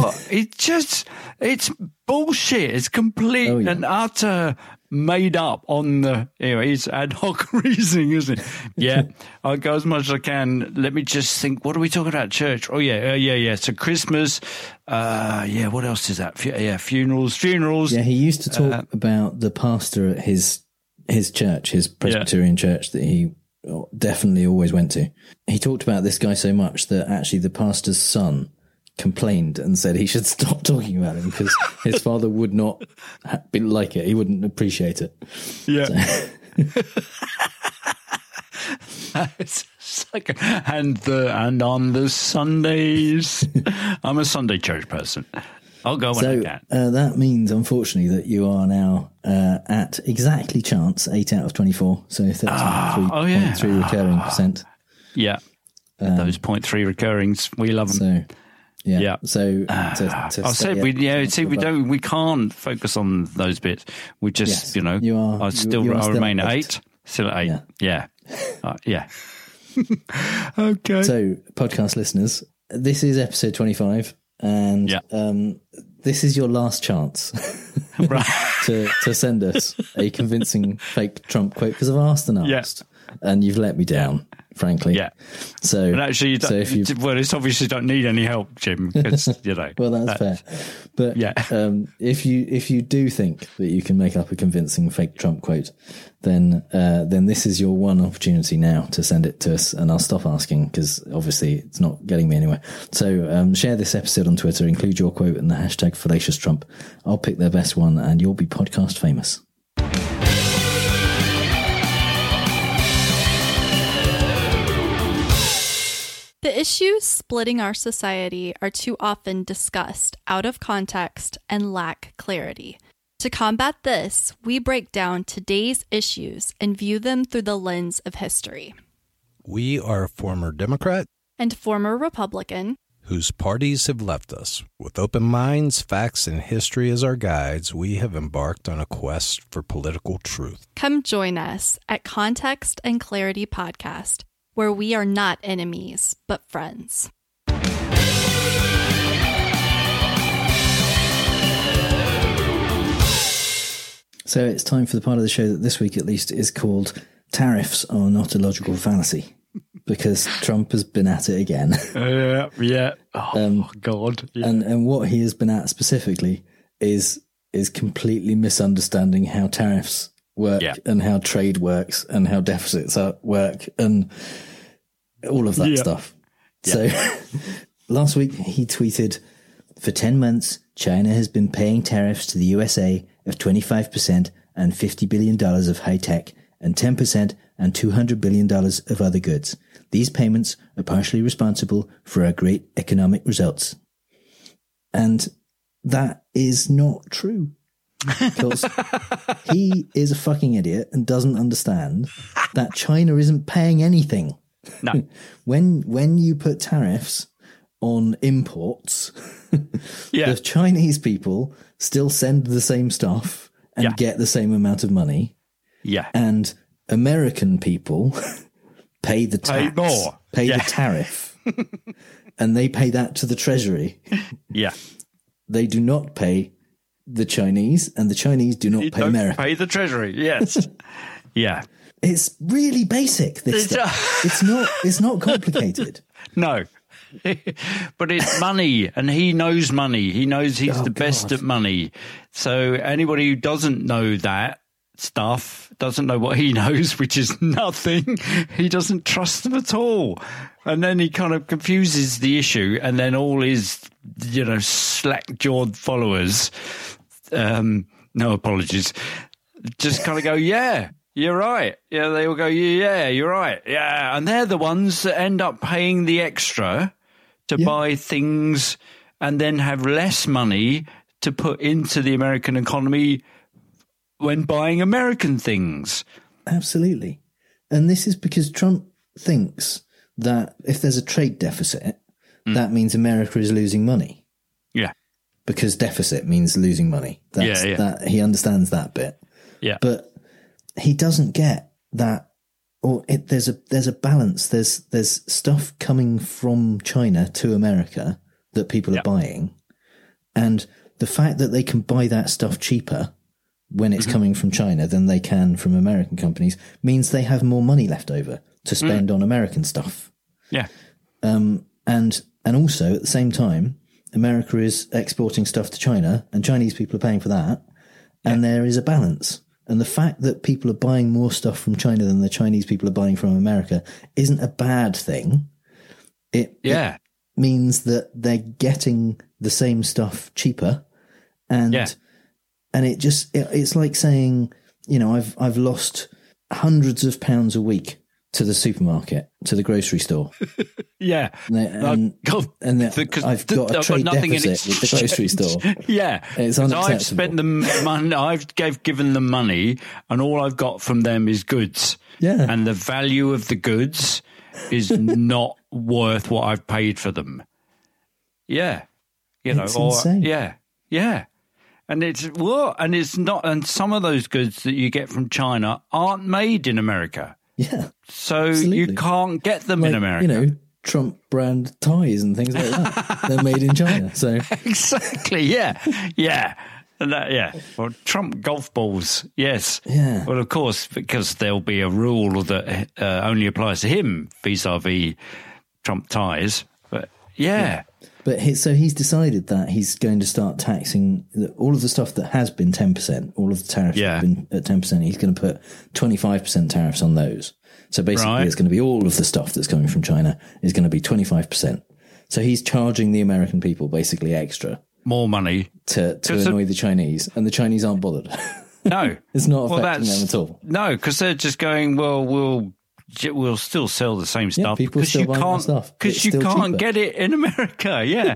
bullshit. It's complete and utter made up on the, it's ad hoc reasoning, isn't it? Yeah, I'll go as much as I can. Let me just think, what are we talking about? Church. Oh, yeah. So Christmas, what else is that? Funerals. Yeah, he used to talk about the pastor at his church, his Presbyterian church that he definitely always went to. He talked about this guy so much that actually the pastor's son complained and said he should stop talking about him because his father would not like it. He wouldn't appreciate it. Yeah. It's like, and on the Sundays, I'm a Sunday church person. I'll go when I can. That means, unfortunately, that you are now at exactly chance 8 out of 24, so 33.3 recurring percent. Yeah, those 0.3 recurrings, we love them. So. Yeah. So I said we can't focus on those bits. We just I remain at 8. Still at 8. Yeah. Okay. So podcast listeners, this is episode 25, and this is your last chance to send us a convincing fake Trump quote, because I've asked and asked, and you've let me down. Frankly, So, and actually, it's obvious you don't need any help, Jim. Because well, that's fair. But if you do think that you can make up a convincing fake Trump quote, then this is your one opportunity now to send it to us, and I'll stop asking because obviously it's not getting me anywhere. So share this episode on Twitter, include your quote and the hashtag Fallacious Trump. I'll pick their best one, and you'll be podcast famous. The issues splitting our society are too often discussed out of context and lack clarity. To combat this, we break down today's issues and view them through the lens of history. We are a former Democrat and former Republican whose parties have left us. With open minds, facts, and history as our guides, we have embarked on a quest for political truth. Come join us at Context and Clarity Podcast, where we are not enemies, but friends. So it's time for the part of the show that this week at least is called Tariffs Are Not a Logical Fallacy, because Trump has been at it again. Yeah. Oh, God. Yeah. And what he has been at specifically is is completely misunderstanding how tariffs work and how trade works and how deficits work and all of that stuff. So last week he tweeted, for 10 months, China has been paying tariffs to the USA of 25% and $50 billion of high tech and 10% and $200 billion of other goods. These payments are partially responsible for our great economic results. And that is not true. Because he is a fucking idiot and doesn't understand that China isn't paying anything. No. When you put tariffs on imports, the Chinese people still send the same stuff and get the same amount of money. Yeah. And American people pay the tax, pay the tariff, and they pay that to the Treasury. Yeah. They do not pay the Chinese, and the Chinese do not pay America. Pay the Treasury, yes. Yeah. It's really basic, this stuff. It's not complicated. No. But it's money, and he knows money. He knows he's the best at money. So anybody who doesn't know that stuff, doesn't know what he knows, which is nothing, he doesn't trust them at all. And then he kind of confuses the issue, and then all his, slack-jawed followers, no apologies, just kind of go, yeah, you're right. Yeah, they will go, yeah, you're right. Yeah, and they're the ones that end up paying the extra to buy things and then have less money to put into the American economy when buying American things. Absolutely. And this is because Trump thinks that if there's a trade deficit, that means America is losing money. Yeah. Because deficit means losing money. That he understands that bit. Yeah. But he doesn't get that, or there's a balance. There's stuff coming from China to America that people are buying. And the fact that they can buy that stuff cheaper when it's coming from China than they can from American companies means they have more money left over to spend on American stuff. Yeah. And also at the same time, America is exporting stuff to China and Chinese people are paying for that. And there is a balance. And the fact that people are buying more stuff from China than the Chinese people are buying from America isn't a bad thing. It means that they're getting the same stuff cheaper. And it's like saying, I've lost hundreds of pounds a week to the supermarket, to the grocery store. Yeah. And I've got a trade deficit with the grocery store. Yeah. It's unacceptable. I've spent the money, given them money, and all I've got from them is goods. Yeah. And the value of the goods is not worth what I've paid for them. Yeah. It's insane. Yeah. And it's not, and some of those goods that you get from China aren't made in America. Yeah. So absolutely. you can't get them in America. Trump brand ties and things like that. They're made in China. So exactly. Yeah. Yeah. And Well, Trump golf balls. Yes. Yeah. Well, of course, because there'll be a rule that only applies to him vis-a-vis Trump ties. But yeah. But he's decided that he's going to start taxing all of the stuff that has been 10%, all of the tariffs that have been at 10%. He's going to put 25% tariffs on those. So basically it's going to be all of the stuff that's coming from China is going to be 25%. So he's charging the American people basically extra. More money. To annoy the Chinese. And the Chinese aren't bothered. No. It's not affecting them at all. No, because they're just going, well, we'll still sell the same stuff because you can't get it in America. Yeah.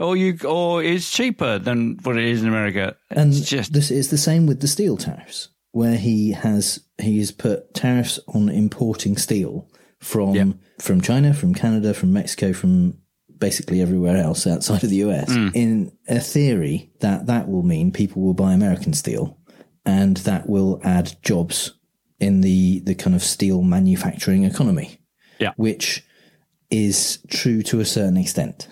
or it's cheaper than what it is in America. And this is the same with the steel tariffs, where he has put tariffs on importing steel from China, from Canada, from Mexico, from basically everywhere else outside of the US, in a theory that will mean people will buy American steel, and that will add jobs in the kind of steel manufacturing economy, which is true to a certain extent,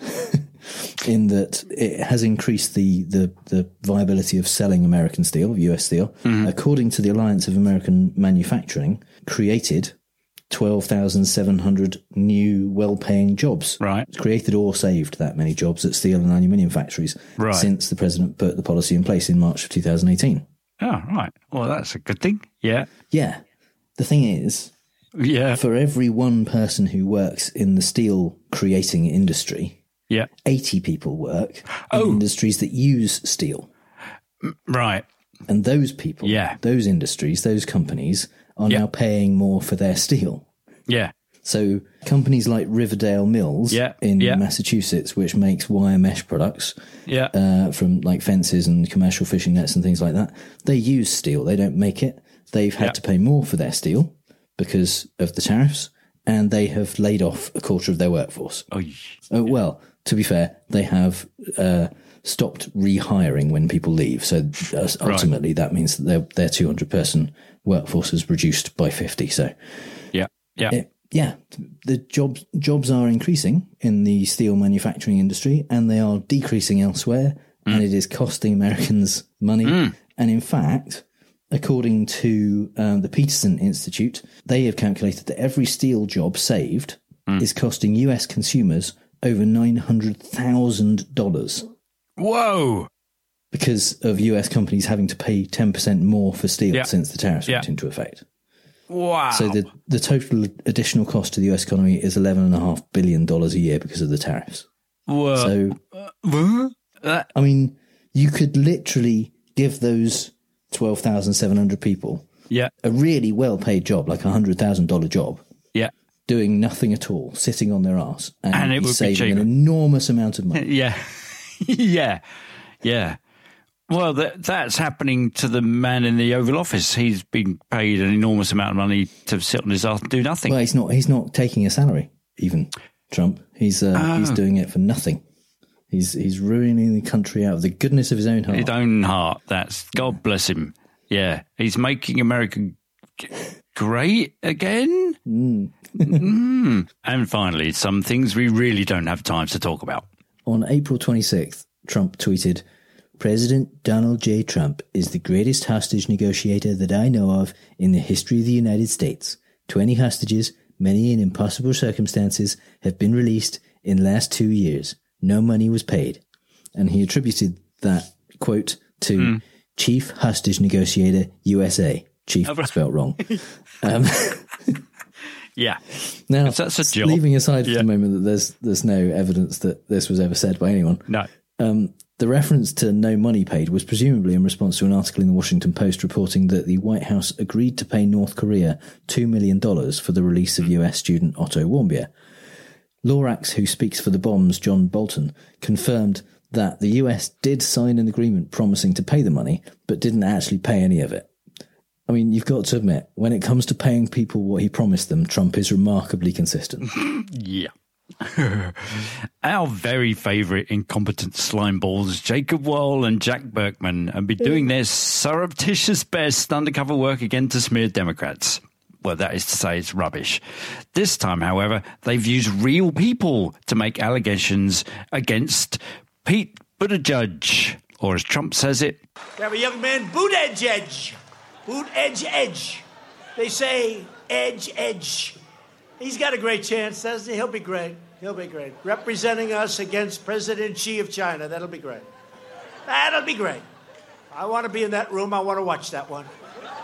in that it has increased the viability of selling American steel, US steel, according to the Alliance of American Manufacturing, created 12,700 new well-paying jobs. Right. It's created or saved that many jobs at steel and aluminium factories since the president put the policy in place in March of 2018. Oh, right. Well, that's a good thing. Yeah. Yeah. The thing is, for every one person who works in the steel creating industry, 80 people work in industries that use steel. Right. And those people, those industries, those companies are now paying more for their steel. Yeah. So companies like Riverdale Mills in Massachusetts, which makes wire mesh products from like fences and commercial fishing nets and things like that, they use steel. They don't make it. They've had to pay more for their steel because of the tariffs, and they have laid off a quarter of their workforce. Well, to be fair, they have stopped rehiring when people leave. So ultimately that means that their 200-person workforce is reduced by 50. So the jobs are increasing in the steel manufacturing industry, and they are decreasing elsewhere, and it is costing Americans money. And in fact, according to the Peterson Institute, they have calculated that every steel job saved is costing US consumers over $900,000. Whoa! Because of US companies having to pay 10% more for steel since the tariffs went into effect. Wow. So the total additional cost to the US economy is $11.5 billion a year because of the tariffs. Whoa. So, I mean, you could literally give those 12,700 people a really well-paid job, like $100,000 job, doing nothing at all, sitting on their arse, and it would be saving an enormous amount of money. Yeah. Well, that's happening to the man in the Oval Office. He's been paid an enormous amount of money to sit on his ass and do nothing. Well, he's not taking a salary, even Trump. He's doing it for nothing. He's ruining the country out of the goodness of his own heart. His own heart. That's God bless him. Yeah, he's making America great again. And finally, some things we really don't have time to talk about. On April 26th, Trump tweeted, "President Donald J. Trump is the greatest hostage negotiator that I know of in the history of the United States. 20 hostages, many in impossible circumstances, have been released in the last 2 years. No money was paid." And he attributed that quote to Chief Hostage Negotiator USA. Chief spelled wrong. Now, that's a job. Leaving aside for the moment that there's no evidence that this was ever said by anyone. No. The reference to no money paid was presumably in response to an article in the Washington Post reporting that the White House agreed to pay North Korea $2 million for the release of US student Otto Warmbier. Lorax, who speaks for the bombs, John Bolton, confirmed that the US did sign an agreement promising to pay the money, but didn't actually pay any of it. I mean, you've got to admit, when it comes to paying people what he promised them, Trump is remarkably consistent. Our very favourite incompetent slimeballs, Jacob Wohl and Jack Berkman, have been doing their surreptitious best undercover work again to smear Democrats. Well, that is to say it's rubbish. This time, however, they've used real people to make allegations against Pete Buttigieg, or as Trump says it, We have a young man, boot edge. Boot edge. They say edge. He's got a great chance, doesn't he? He'll be great. Representing us against President Xi of China. That'll be great. I want to be in that room. I want to watch that one.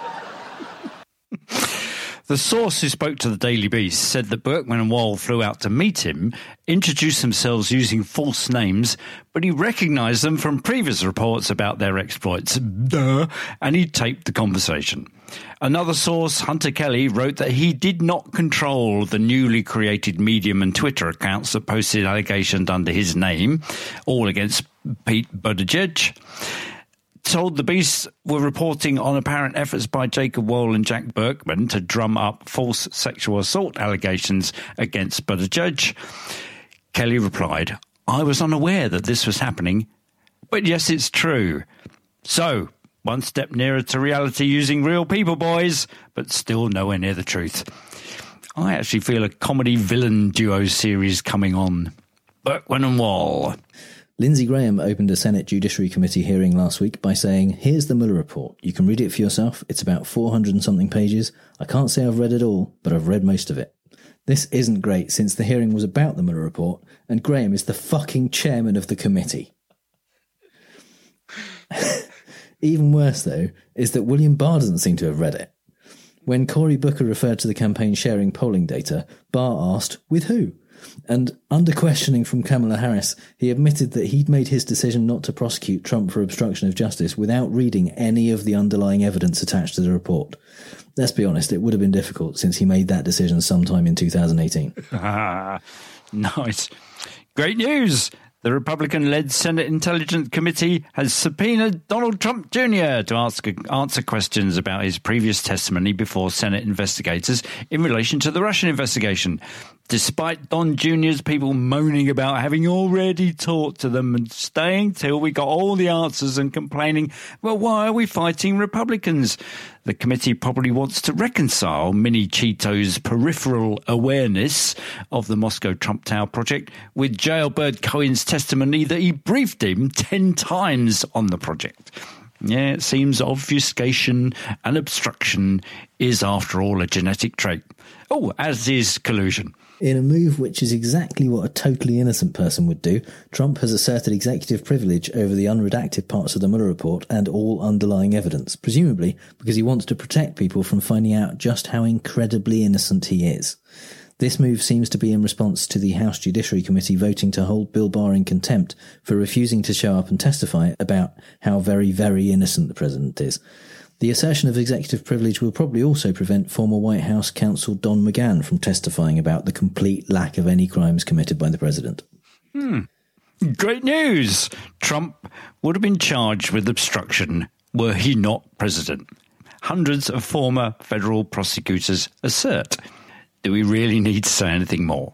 The source who spoke to the Daily Beast said that Berkman and Wohl flew out to meet him, introduced themselves using false names, but he recognised them from previous reports about their exploits. And he taped the conversation. Another source, Hunter Kelly, wrote that he did not control the newly created Medium and Twitter accounts that posted allegations under his name, all against Pete Buttigieg. Told the Beast were reporting on apparent efforts by Jacob Wohl and Jack Berkman to drum up false sexual assault allegations against Buttigieg. Kelly replied, "I was unaware that this was happening, but yes, it's true." So, one step nearer to reality using real people, boys, but still nowhere near the truth. I actually feel a comedy villain duo series coming on. Berkman and Wohl. Lindsey Graham opened a Senate Judiciary Committee hearing last week by saying, "Here's the Mueller report. You can read it for yourself. It's about 400 and something pages. I can't say I've read it all, but I've read most of it." This isn't great since the hearing was about the Mueller report and Graham is the fucking chairman of the committee. Even worse, though, is that William Barr doesn't seem to have read it. When Cory Booker referred to the campaign sharing polling data, Barr asked, with who? And under questioning from Kamala Harris, he admitted that he'd made his decision not to prosecute Trump for obstruction of justice without reading any of the underlying evidence attached to the report. Let's be honest, it would have been difficult since he made that decision sometime in 2018. Nice. Great news! The Republican-led Senate Intelligence Committee has subpoenaed Donald Trump Jr. to answer questions about his previous testimony before Senate investigators in relation to the Russian investigation. Despite Don Jr.'s people moaning about having already talked to them and staying till we got all the answers and complaining, well, why are we fighting Republicans? The committee probably wants to reconcile Mini Cheeto's peripheral awareness of the Moscow Trump Tower project with Jailbird Cohen's testimony that he briefed him 10 times on the project. Yeah, it seems obfuscation and obstruction is, after all, a genetic trait. Oh, as is collusion. In a move which is exactly what a totally innocent person would do, Trump has asserted executive privilege over the unredacted parts of the Mueller report and all underlying evidence, presumably because he wants to protect people from finding out just how incredibly innocent he is. This move seems to be in response to the House Judiciary Committee voting to hold Bill Barr in contempt for refusing to show up and testify about how very, very innocent the president is. The assertion of executive privilege will probably also prevent former White House counsel Don McGahn from testifying about the complete lack of any crimes committed by the president. Great news! Trump would have been charged with obstruction were he not president. Hundreds of former federal prosecutors assert. Do we really need to say anything more?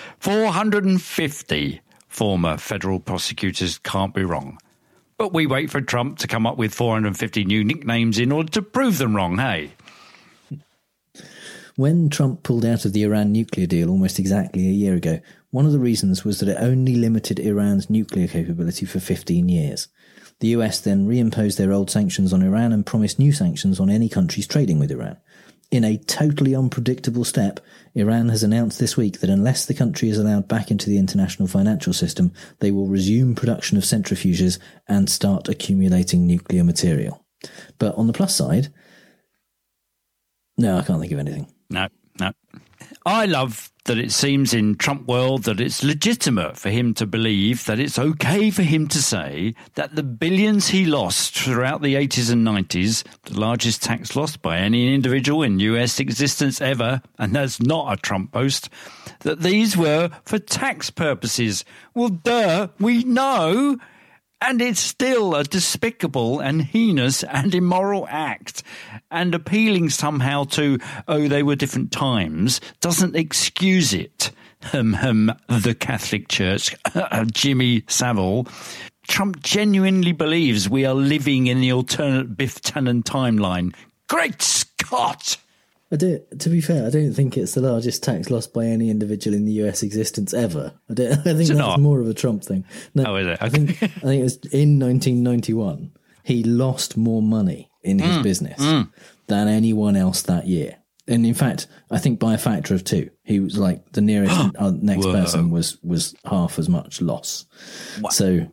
450 former federal prosecutors can't be wrong. But we wait for Trump to come up with 450 new nicknames in order to prove them wrong, hey? When Trump pulled out of the Iran nuclear deal almost exactly a year ago, one of the reasons was that it only limited Iran's nuclear capability for 15 years. The US then reimposed their old sanctions on Iran and promised new sanctions on any countries trading with Iran. In a totally unpredictable step, Iran has announced this week that unless the country is allowed back into the international financial system, they will resume production of centrifuges and start accumulating nuclear material. But on the plus side, no, I can't think of anything. No. I love that it seems in Trump world that it's legitimate for him to believe that it's okay for him to say that the billions he lost throughout the 80s and 90s, the largest tax loss by any individual in US existence ever, and that's not a Trump boast, that these were for tax purposes. Well, duh, we know. And it's still a despicable and heinous and immoral act. And appealing somehow to, oh, they were different times, doesn't excuse it. The Catholic Church, Jimmy Savile. Trump genuinely believes we are living in the alternate Biff Tannen timeline. Great Scott! To be fair, I don't think it's the largest tax loss by any individual in the US existence ever. I think that's more of a Trump thing. No, is it? Okay. I think it was in 1991, he lost more money in his business than anyone else that year. And in fact, I think by a factor of 2, he was like the nearest next person was half as much loss. Wow. So...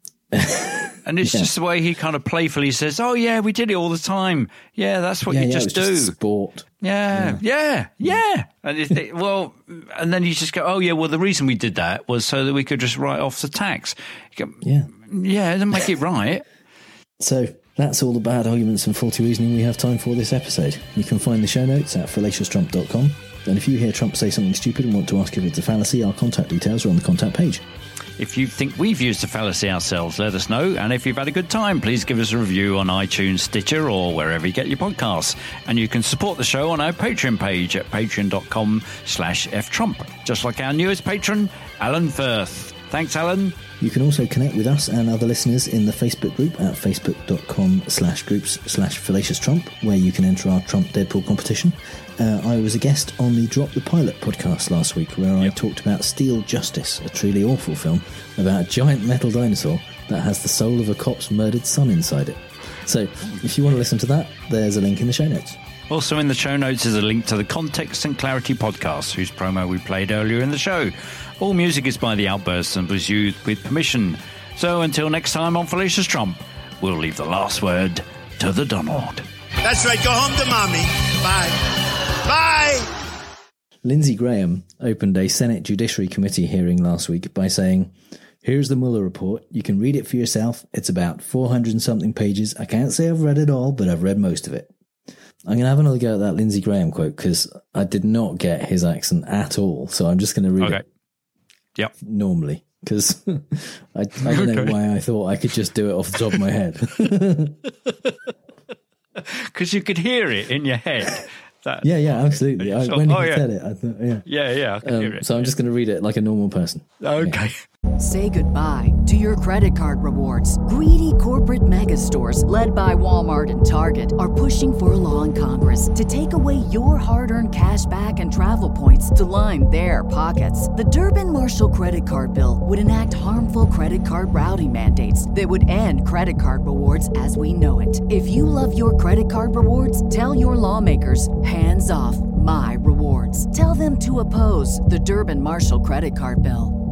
And it's just the way he kind of playfully says, oh, yeah, we did it all the time. Yeah, that's what you just do. Just sport. Yeah. And and then you just go, oh, yeah, well, the reason we did that was so that we could just write off the tax. You go, yeah, it doesn't make it right. So that's all the bad arguments and faulty reasoning we have time for this episode. You can find the show notes at fallacioustrump.com. And if you hear Trump say something stupid and want to ask if it's a fallacy, our contact details are on the contact page. If you think we've used a fallacy ourselves, let us know. And if you've had a good time, please give us a review on iTunes, Stitcher, or wherever you get your podcasts. And you can support the show on our Patreon page at patreon.com/ftrump. Just like our newest patron, Alan Firth. Thanks, Alan. You can also connect with us and other listeners in the Facebook group at facebook.com/groups/Fallacious Trump, where you can enter our Trump Deadpool competition. I was a guest on the Drop the Pilot podcast last week, where I talked about Steel Justice, a truly awful film about a giant metal dinosaur that has the soul of a cop's murdered son inside it. So, if you want to listen to that, there's a link in the show notes. Also in the show notes is a link to the Context and Clarity podcast, whose promo we played earlier in the show. All music is by The Outbursts and was used with permission. So until next time on Fallacious Trump, we'll leave the last word to the Donald. That's right, go home to mommy. Bye. Bye! Lindsey Graham opened a Senate Judiciary Committee hearing last week by saying, "Here's the Mueller report. You can read it for yourself. It's about 400 and something pages. I can't say I've read it all, but I've read most of it." I'm going to have another go at that Lindsey Graham quote because I did not get his accent at all. So I'm just going to read it normally because I don't know why I thought I could just do it off the top of my head. Because you could hear it in your head. Yeah, absolutely. When he said it, I thought, I could hear it. So I'm just going to read it like a normal person. Okay. Say goodbye to your credit card rewards. Greedy corporate mega stores, led by Walmart and Target, are pushing for a law in Congress to take away your hard-earned cash back and travel points to line their pockets. The Durbin-Marshall credit card bill would enact harmful credit card routing mandates that would end credit card rewards as we know it. If you love your credit card rewards, tell your lawmakers, hands off my rewards. Tell them to oppose the Durbin-Marshall credit card bill.